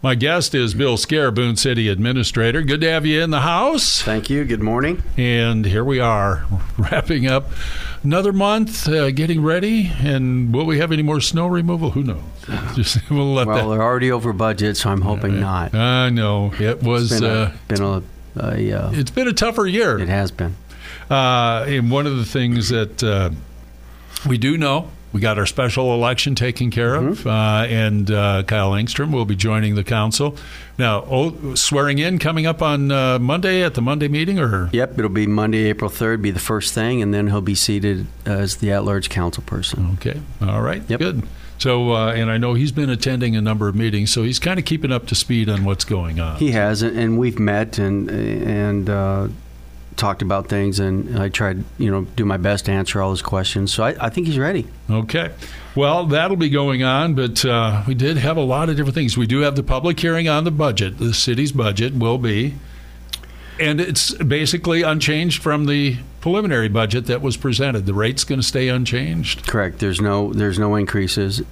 My guest is Bill Scare, Boone City Administrator. Good to have you in the house. Thank you. Good morning. And here we are, wrapping up another month, getting ready. And will we have any more snow removal? Who knows? We'll let they're already over budget, so I'm hoping not. I know. It was. It's been a tougher year. It has been. And one of the things that we do know, we got our special election taken care of, and Kyle Engstrom will be joining the council. Now, swearing in coming up on Monday at the Monday meeting? Yep, it'll be Monday, April 3rd, be the first thing, and then he'll be seated as the at-large council person. Okay, all right, yep. Good. So, and I know he's been attending a number of meetings, so he's kind of keeping up to speed on what's going on. He has, and we've met and talked about things, and I tried, do my best to answer all his questions. So I think he's ready. Okay. Well, that'll be going on, but we did have a lot of different things. We do have the public hearing on the budget. The city's budget will be, and it's basically unchanged from the preliminary budget that was presented. The rate's going to stay unchanged. Correct. There's no increases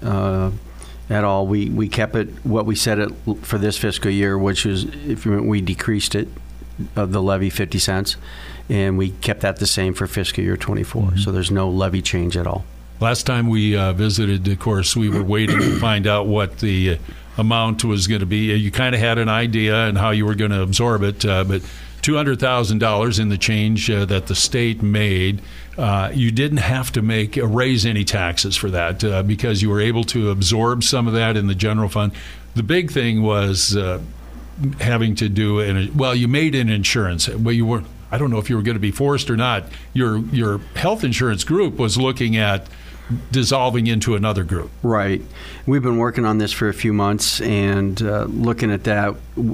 at all. We kept it what we set it for this fiscal year, which is we decreased it of the levy 50 cents, and we kept that the same for fiscal year 24. Mm-hmm. So there's no levy change at all. Last time we visited, of course, we were waiting to find out what the amount was going to be. You kind of had an idea and how you were going to absorb it, but $200,000 in the change that the state made. You didn't have to raise any taxes for that because you were able to absorb some of that in the general fund. The big thing was having to do you made an insurance. Well, you were. I don't know if you were going to be forced or not. Your health insurance group was looking at dissolving into another group. Right. We've been working on this for a few months, and looking at that,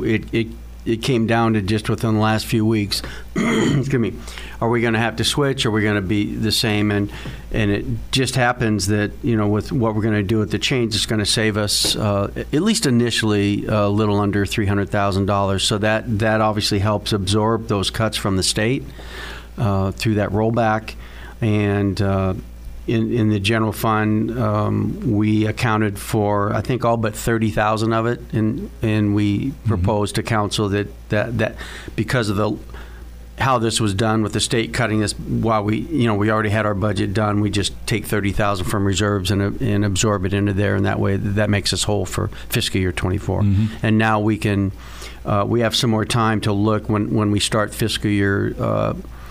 it came down to just within the last few weeks. Excuse me. Are we going to have to switch? Are we going to be the same? And it just happens that with what we're going to do with the change, it's going to save us at least initially a little under $300,000. So that obviously helps absorb those cuts from the state through that rollback. And in the general fund, we accounted for, I think, all but $30,000 of it, and we proposed to council that because of how this was done with the state cutting this, while we already had our budget done, we just take $30,000 from reserves and absorb it into there, and that way that makes us whole for fiscal year 24. Mm-hmm. And now we have some more time to look when we start fiscal year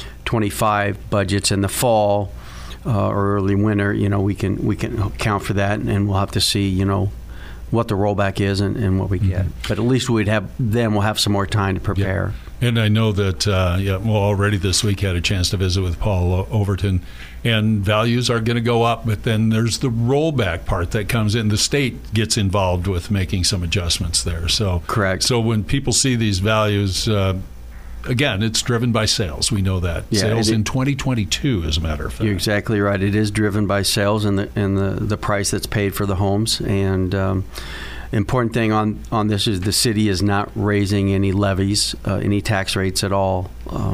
25 budgets in the fall. Or early winter, we can account for that, and we'll have to see, what the rollback is and what we get. But at least we'll have some more time to prepare. Yeah. And I know that, already this week had a chance to visit with Paul Overton, and values are going to go up, but then there's the rollback part that comes in. The state gets involved with making some adjustments there. So correct. So when people see these values, again, it's driven by sales. We know that. Yeah, sales in 2022, as a matter of fact. You're exactly right. It is driven by sales and the price that's paid for the homes. And important thing on this is the city is not raising any levies, any tax rates at all.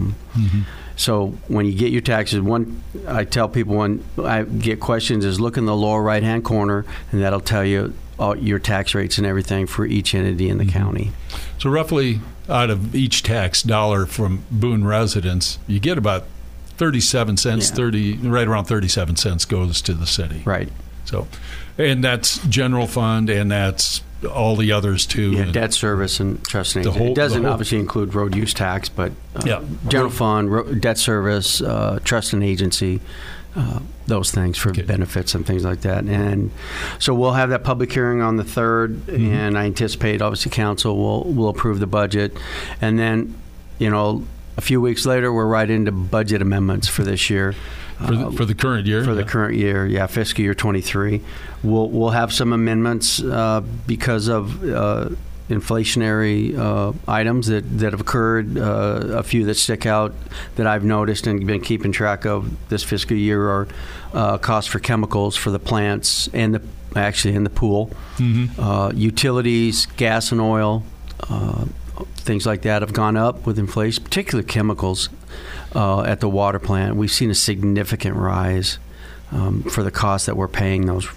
So when you get your taxes, I tell people when I get questions is look in the lower right-hand corner, and that'll tell you all your tax rates and everything for each entity in the county. So roughly out of each tax dollar from Boone residents, you get about 37 cents, right around 37 cents goes to the city. Right. So, and that's general fund, and that's all the others too. Yeah, debt service and trust and agency. It doesn't obviously include road use tax, but general fund, debt service, trust and agency, those things for benefits and things like that. And so we'll have that public hearing on the 3rd, and I anticipate obviously council will approve the budget. And then, a few weeks later, we're right into budget amendments for this year. For the current year? For the current year, fiscal year 23. We'll have some amendments because of inflationary items that have occurred, a few that stick out that I've noticed and been keeping track of this fiscal year are costs for chemicals for the plants and in the pool. Utilities, gas and oil, things like that have gone up with inflation, particularly chemicals at the water plant. We've seen a significant rise for the cost that we're paying those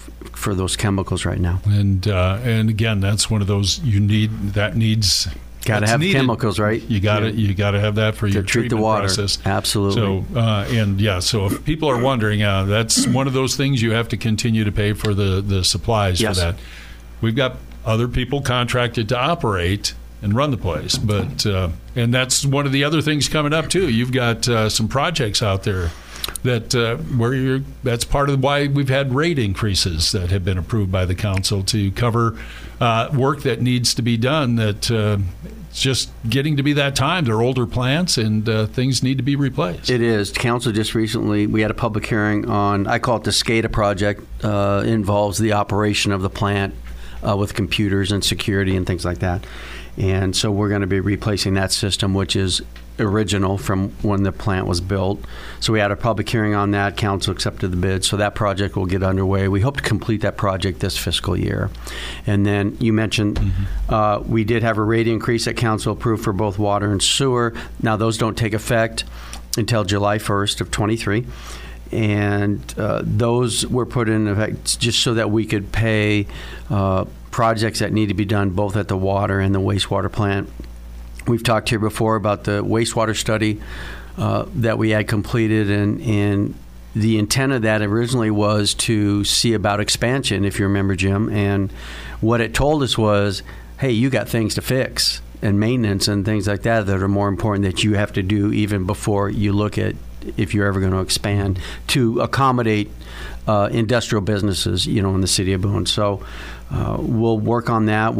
for those chemicals right now. And again, that's one of those needs. Got to have chemicals, right? You got to have that for your treat the water process. Absolutely. So so if people are wondering, that's one of those things you have to continue to pay for the supplies for that. We've got other people contracted to operate and run the place, but and that's one of the other things coming up too. You've got some projects out there that that's part of why we've had rate increases that have been approved by the council to cover work that needs to be done. That it's just getting to be that time. They're older plants and things need to be replaced. It is. Council just recently, we had a public hearing on, I call it the SCADA project. Involves the operation of the plant with computers and security and things like that. And so we're going to be replacing that system, which is original from when the plant was built. So we had a public hearing on that. Council accepted the bid. So that project will get underway. We hope to complete that project this fiscal year. And then you mentioned we did have a rate increase that council approved for both water and sewer. Now those don't take effect until July 1st of 23. And those were put in effect just so that we could pay projects that need to be done both at the water and the wastewater plant. We've talked here before about the wastewater study that we had completed, and the intent of that originally was to see about expansion, if you remember, Jim. And what it told us was, hey, you got things to fix and maintenance and things like that are more important that you have to do even before you look at if you're ever going to expand to accommodate industrial businesses, in the city of Boone. So we'll work on that.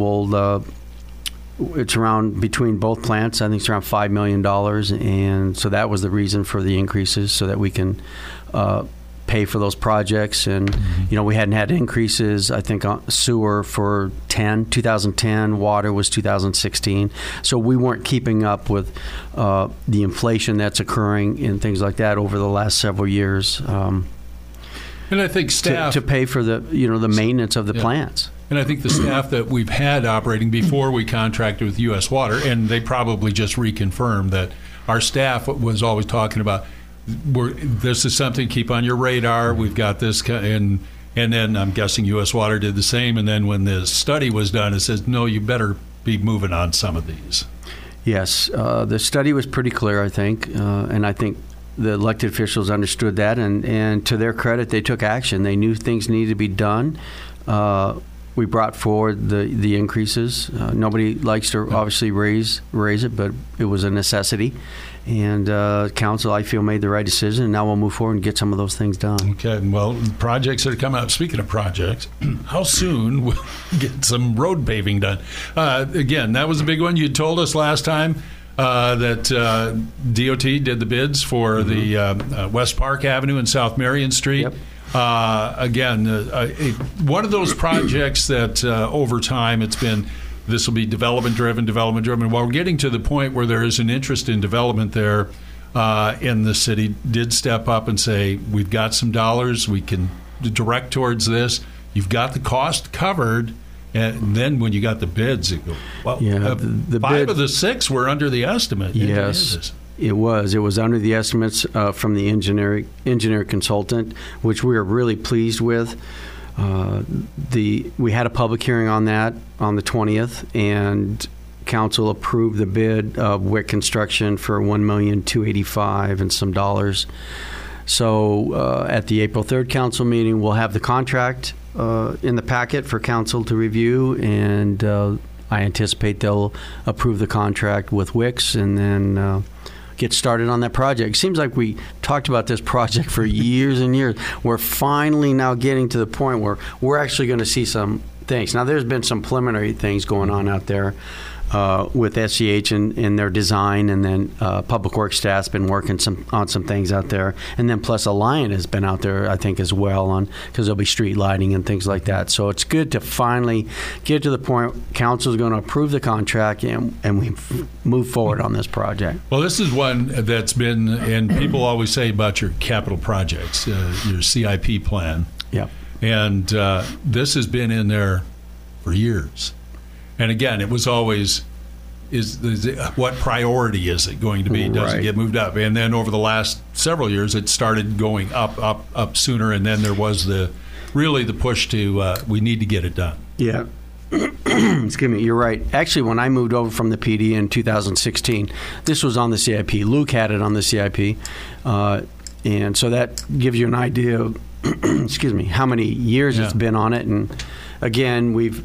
It's around, between both plants, I think it's around $5 million. And so that was the reason for the increases, so that we can pay for those projects. And, we hadn't had increases, I think, on sewer for 2010, water was 2016. So we weren't keeping up with the inflation that's occurring and things like that over the last several years. And I think staff to pay for the maintenance of the plants. And I think the staff that we've had operating before we contracted with U.S. Water, and they probably just reconfirmed that our staff was always talking about, this is something to keep on your radar. We've got this, and then I'm guessing U.S. Water did the same. And then when the study was done, it says, no, you better be moving on some of these. Yes, the study was pretty clear, I think, and I think the elected officials understood that, and to their credit, they took action. They knew things needed to be done. We brought forward the increases. Nobody likes to obviously raise it, but it was a necessity. And council, I feel, made the right decision. And now we'll move forward and get some of those things done. Okay. Well, projects that are coming up. Speaking of projects, how soon we'll get some road paving done? Again, that was a big one. You told us last time that DOT did the bids for the West Park Avenue and South Marion Street. Yep. Again, one of those projects that over time this will be development driven. While we're getting to the point where there is an interest in development there, and the city did step up and say, we've got some dollars, we can direct towards this. You've got the cost covered. And then when you got the bids, it goes, well, the 5 of the 6 were under the estimate. Yes. It was under the estimates from the engineer consultant, which we were really pleased with. We had a public hearing on that on the 20th, and council approved the bid of WIC Construction for $1,285,000 and some dollars. So at the April 3rd council meeting, we'll have the contract in the packet for council to review, and I anticipate they'll approve the contract with WICS and then get started on that project. Seems like we talked about this project for years and years. We're finally now getting to the point where we're actually going to see some things. Now, there's been some preliminary things going on out there with SEH and their design, and then Public Works staff's been working on some things out there, and then plus Alliant has been out there, I think, as well, because there'll be street lighting and things like that. So it's good to finally get to the point council's going to approve the contract and we move forward on this project. Well, this is one that's been, and people always say about your capital projects, your CIP plan. Yep. And this has been in there for years. And again, it was always, what priority is it going to be? Does it get moved up? And then over the last several years, it started going up sooner. And then there was the really the push to we need to get it done. Yeah. Excuse me, you're right. Actually, when I moved over from the PD in 2016, this was on the CIP. Luke had it on the CIP. And so that gives you an idea of, excuse me, how many years it's been on it. And again, we've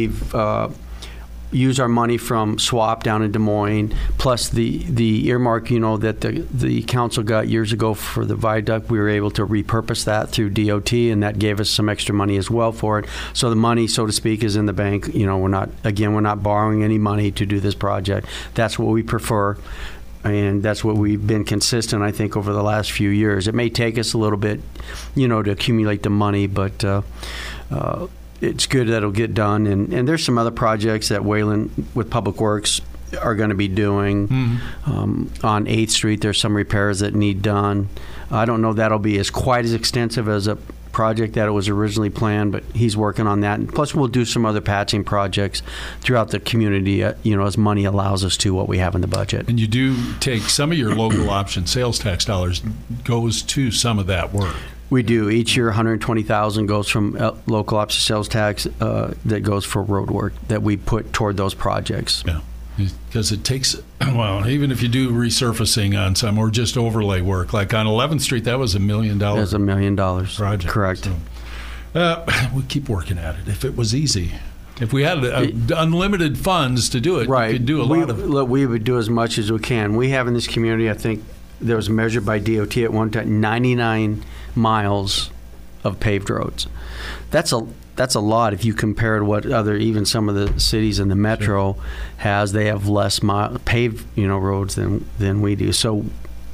used our money from SWAP down in Des Moines, plus the earmark, that the council got years ago for the viaduct. We were able to repurpose that through DOT, and that gave us some extra money as well for it. So the money, so to speak, is in the bank. We're not borrowing any money to do this project. That's what we prefer. And that's what we've been consistent, I think, over the last few years. It may take us a little bit, to accumulate the money, but it's good that it'll get done. And there's some other projects that Wayland with Public Works are going to be doing. On 8th Street. There's some repairs that need done. I don't know if that'll be quite as extensive as a project that it was originally planned, but he's working on that. And plus, we'll do some other patching projects throughout the community, as money allows us to, what we have in the budget. And you do take some of your local option sales tax dollars goes to some of that work. We do. Each year, $120,000 goes from local option sales tax that goes for road work that we put toward those projects. Yeah. Because it takes, even if you do resurfacing on some or just overlay work, like on 11th Street, that was $1 million. That was $1 million project. Correct. So, we keep working at it. If it was easy, if we had unlimited funds to do it, right. we could do a lot of it. Look, we would do as much as we can. We have in this community, I think, there was measured by DOT at one time, 99 miles of paved roads. That's a lot if you compare to what even some of the cities in the metro has. They have less paved roads than we do. So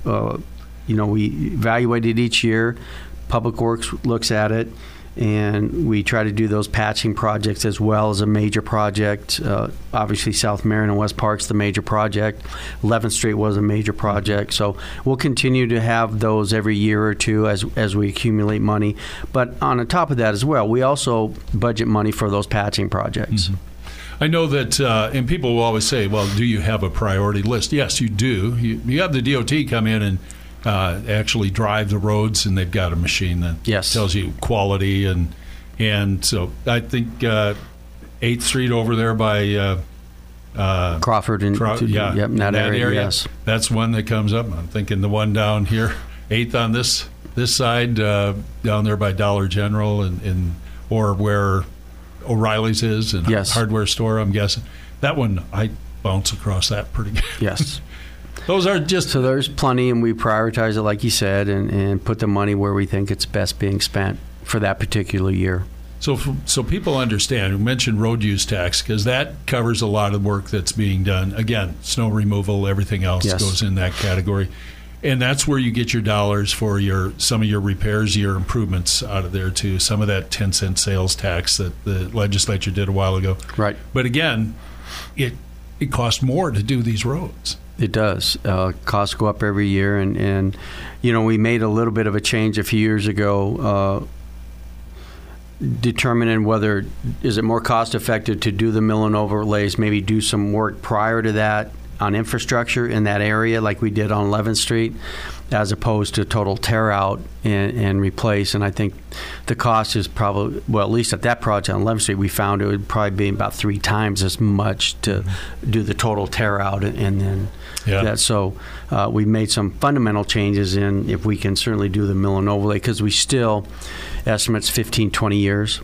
we evaluate it each year. Public Works looks at it, and we try to do those patching projects as well as a major project. Obviously, South Marion and West Park's the major project. 11th Street was a major project. So we'll continue to have those every year or two as we accumulate money. But on the top of that as well, we also budget money for those patching projects. Mm-hmm. I know that, and people will always say, well, do you have a priority list? Yes, you do. You have the DOT come in and actually drive the roads, and they've got a machine that tells you quality, and so I think 8th Street over there by Crawford and that area. Yes, that's one that comes up. I'm thinking the one down here, 8th on this side, down there by Dollar General, or where O'Reilly's is, and hardware store. I'm guessing that one I bounce across that pretty good. Yes. Those are just... So there's plenty, and we prioritize it, like you said, and put the money where we think it's best being spent for that particular year. So people understand. We mentioned road use tax, because that covers a lot of work that's being done. Again, snow removal, everything else goes in that category. And that's where you get your dollars for some of your repairs, your improvements out of there, too. Some of that 10-cent sales tax that the legislature did a while ago. Right. But again, it costs more to do these roads. It does. Costs go up every year, and we made a little bit of a change a few years ago, determining whether is it more cost effective to do the mill and overlays, maybe do some work prior to that on infrastructure in that area, like we did on 11th Street, as opposed to total tear out and replace. And I think the cost is probably, well, at least at that project on 11th Street, we found it would probably be about 3 times as much to do the total tear out and then that. So we made some fundamental changes in if we can certainly do the mill and overlay, because we still estimates 15, 20 years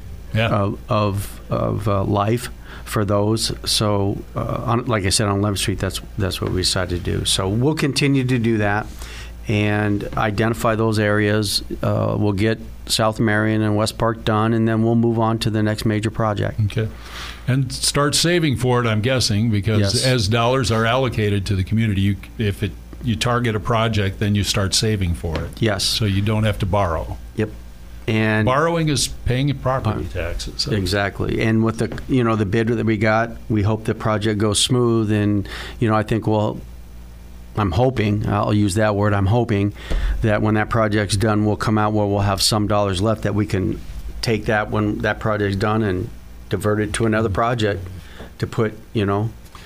of life for those. So like I said, on 11th Street, that's what we decided to do. So we'll continue to do that and identify those areas. We'll get South Marion and West Park done, and then we'll move on to the next major project. Okay. And start saving for it, I'm guessing, because as dollars are allocated to the community, if you target a project, then you start saving for it. Yes. So you don't have to borrow. Yep. And borrowing is paying property taxes. So. Exactly. And with the the bid that we got, we hope the project goes smooth. And I think I'm hoping, I'll use that word, I'm hoping that when that project's done, we'll come out where we'll have some dollars left that we can take that when that project's done and divert it to another project to put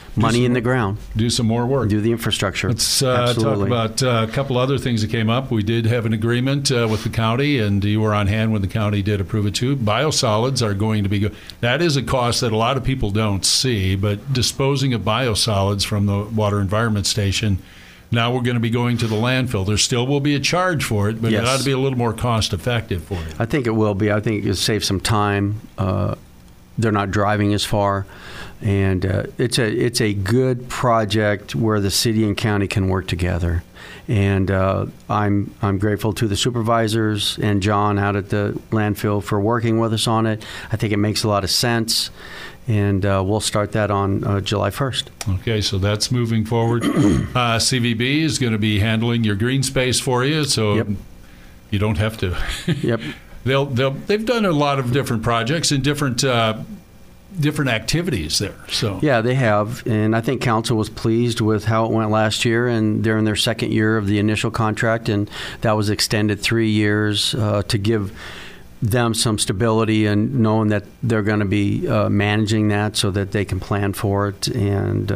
money in the ground. Do some more work. Do the infrastructure. Let's talk about a couple other things that came up. We did have an agreement with the county, and you were on hand when the county did approve it too. Biosolids are going to be good. That is a cost that a lot of people don't see, but disposing of biosolids from the Water Environment Station, now we're going to be going to the landfill. There still will be a charge for it, but Yes. it ought to be a little more cost effective for you. I think it will be. I think it'll save some time. They're not driving as far, and it's a good project where the city and county can work together. And I'm grateful to the supervisors and John out at the landfill for working with us on it. I think it makes a lot of sense, and we'll start that on July 1st. Okay, so that's moving forward. CVB is going to be handling your green space for you, so Yep. you don't have to. Yep. They've done a lot of different projects and different activities there. So Yeah, they have, and I think council was pleased with how it went last year, and they're in their second year of the initial contract, and that was extended 3 years to give them some stability and knowing that they're going to be managing that so that they can plan for it. And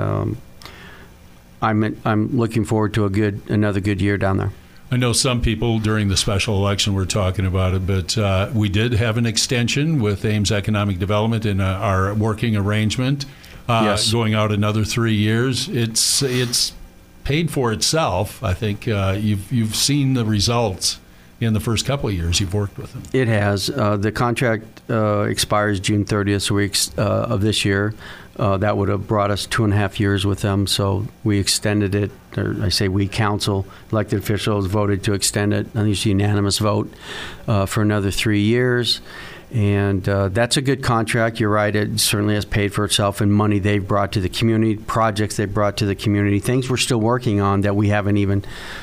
I'm looking forward to another good year down there. I know some people during the special election were talking about it, but we did have an extension with Ames Economic Development in our working arrangement, Yes. going out another 3 years. It's paid for itself. I think you've seen the results in the first couple of years you've worked with them. It has. The contract expires June 30th of this year. That would have brought us 2.5 years with them, so we extended it. Or I say we, council, elected officials voted to extend it. I think it's a unanimous vote for another 3 years. And that's a good contract. You're right. It certainly has paid for itself in money they've brought to the community, projects they've brought to the community, things we're still working on that we haven't even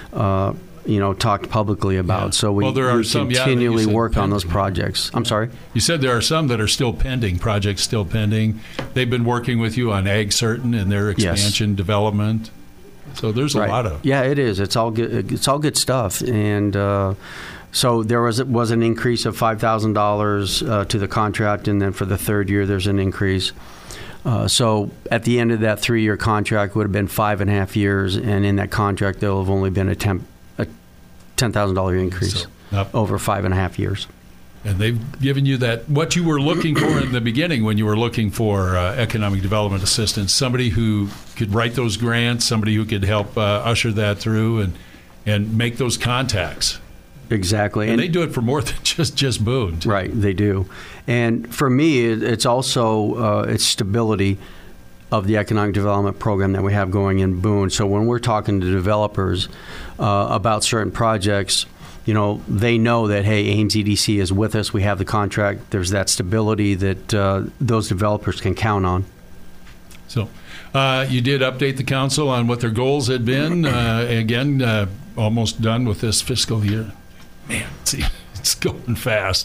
talked publicly about. Yeah. So we there are some, continually that you said work on those pending. projects. I'm sorry? You said there are some that are still pending, projects still pending. They've been working with you on Ag Certain and their expansion development. So there's a lot of... Yeah, it is. It's all good. It's all good stuff. And so there was an increase of $5,000 to the contract, and then for the third year there's an increase. So at the end of that 3-year contract would have been 5.5 years, and in that contract there will have only been a $10,000 increase over 5.5 years. And they've given you that, what you were looking for in the beginning when you were looking for economic development assistance, somebody who could write those grants, somebody who could help usher that through and make those contacts. Exactly. And they do it for more than just Boone. Right, they do. And for me, it's also it's stability of the economic development program that we have going in Boone. So when we're talking to developers about certain projects, they know that, hey, Ames EDC is with us. We have the contract. There's that stability that those developers can count on. So you did update the council on what their goals had been. Again, almost done with this fiscal year. Man, it's going fast.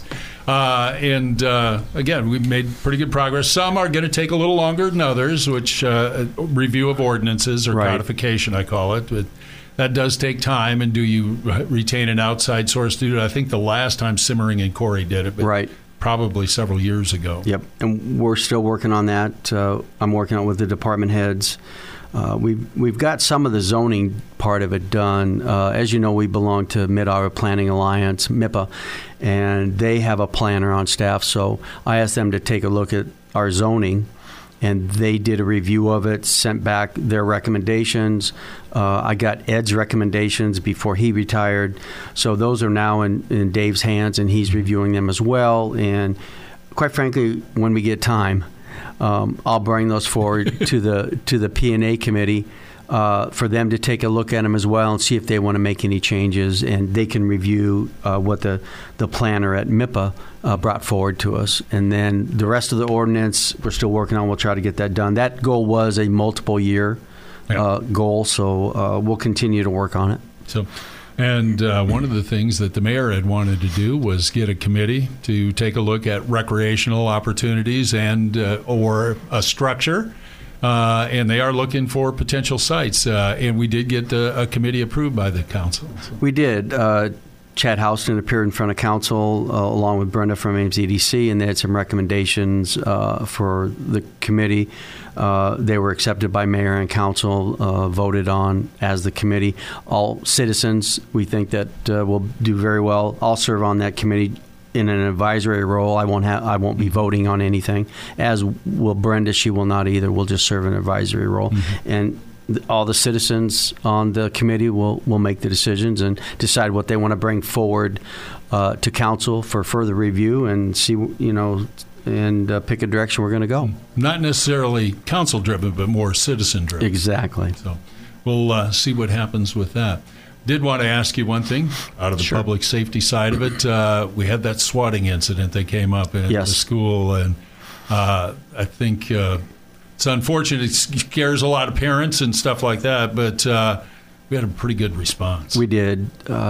And again, we've made pretty good progress. Some are going to take a little longer than others, which review of ordinances or codification, I call it. But that does take time. And do you retain an outside source to do it? I think the last time Simmering and Corey did it, but probably several years ago. Yep, and we're still working on that. I'm working on it with the department heads. We've got some of the zoning part of it done. As you know, we belong to Mid-Iowa Planning Alliance, MIPA, and they have a planner on staff. So I asked them to take a look at our zoning, and they did a review of it, sent back their recommendations. I got Ed's recommendations before he retired. So those are now in Dave's hands, and he's reviewing them as well. And quite frankly, when we get time, I'll bring those forward to the P&A committee for them to take a look at them as well and see if they want to make any changes, and they can review what the planner at MIPA brought forward to us. And then the rest of the ordinance we're still working on. We'll try to get that done. That goal was a multiple year goal, so we'll continue to work on it. So. And one of the things that the mayor had wanted to do was get a committee to take a look at recreational opportunities and or a structure, and they are looking for potential sites. And we did get a committee approved by the council. So. We did. Chad Houston appeared in front of council along with Brenda from Ames EDC, and they had some recommendations for the committee. They were accepted by mayor and council, voted on as the committee. All citizens, we think that will do very well. I'll serve on that committee in an advisory role. I won't be voting on anything, as will Brenda. She will not either. We'll just serve an advisory role. Mm-hmm. And all the citizens on the committee will make the decisions and decide what they want to bring forward to council for further review and see, and pick a direction we're going to go. Not necessarily council-driven, but more citizen-driven. Exactly. So we'll see what happens with that. Did want to ask you one thing out of the Sure. public safety side of it. We had that swatting incident that came up at Yes. the school, and I think it's unfortunate. It scares a lot of parents and stuff like that, but we had a pretty good response. We did.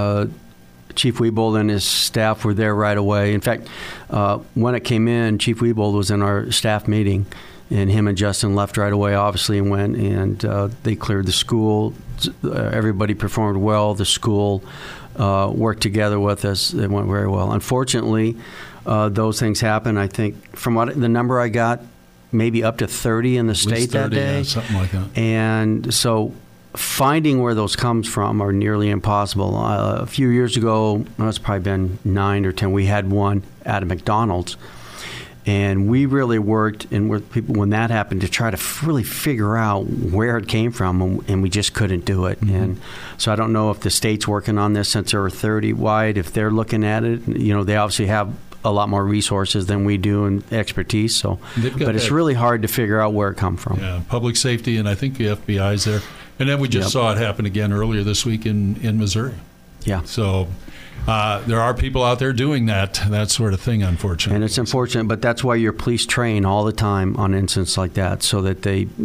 Chief Wiebold and his staff were there right away. In fact, when it came in, Chief Wiebold was in our staff meeting, and him and Justin left right away, obviously, and went, and they cleared the school. Everybody performed well. The school worked together with us. It went very well. Unfortunately, those things happen. I think from the number I got, maybe up to 30 in the state 30, that day. Yeah, something like that. And so finding where those comes from are nearly impossible. A few years ago, it's probably been 9 or 10, we had one at a McDonald's. And we really worked with people when that happened to try to really figure out where it came from, and we just couldn't do it. Mm-hmm. And so I don't know if the state's working on this since there were 30 wide, if they're looking at it. They obviously have a lot more resources than we do and expertise. So, but it's really hard to figure out where it come from. Yeah, public safety, and I think the FBI's there. And then we just saw it happen again earlier this week in Missouri. Yeah. So there are people out there doing that sort of thing, unfortunately. And it's unfortunate, but that's why your police train all the time on incidents like that, so that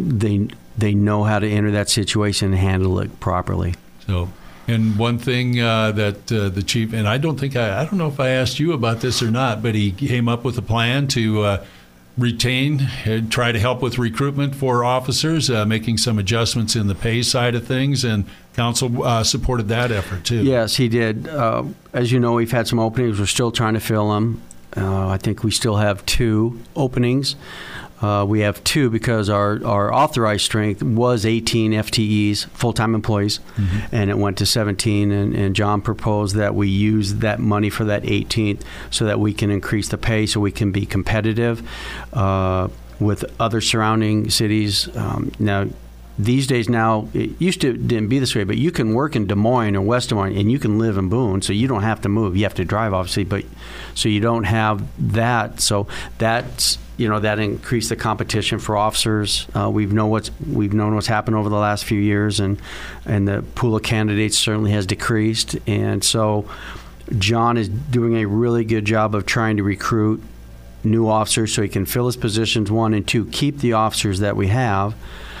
they know how to enter that situation and handle it properly. So, and one thing that the chief, and I don't know if I asked you about this or not, but he came up with a plan to retain and try to help with recruitment for officers, making some adjustments in the pay side of things, and council supported that effort too. Yes, he did. As you know, we've had some openings. We're still trying to fill them. I think we still have 2 openings. We have 2 because our authorized strength was 18 FTEs, full-time employees, mm-hmm. and it went to 17. And John proposed that we use that money for that 18th so that we can increase the pay, so we can be competitive with other surrounding cities. Now, these days now, it didn't be this way, but you can work in Des Moines or West Des Moines, and you can live in Boone, so you don't have to move. You have to drive, obviously, but so you don't have that. So that's that increased the competition for officers. We've known what's happened over the last few years, and the pool of candidates certainly has decreased. And so John is doing a really good job of trying to recruit new officers so he can fill his positions, 1, and 2, keep the officers that we have.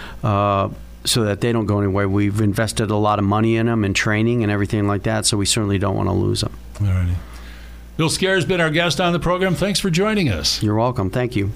So that they don't go anywhere. We've invested a lot of money in them and training and everything like that, so we certainly don't want to lose them. All righty. Bill Scare's been our guest on the program. Thanks for joining us. You're welcome. Thank you.